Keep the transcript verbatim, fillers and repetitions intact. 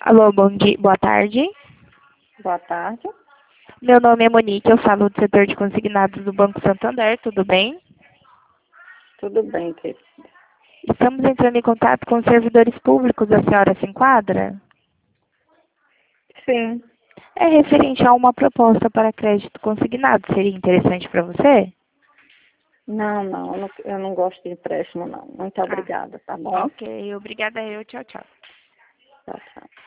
Alô, bom dia, boa tarde. Boa tarde. Meu nome é Monique, eu falo do setor de consignados do Banco Santander, tudo bem? Tudo bem, querida. Estamos entrando em contato com os servidores públicos, a senhora se enquadra? Sim. É referente a uma proposta para crédito consignado, seria interessante para você? Não, não eu, não, eu não gosto de empréstimo, não. Muito Ah, obrigada, tá bom? ok, obrigada eu, tchau, tchau. Tchau, tchau.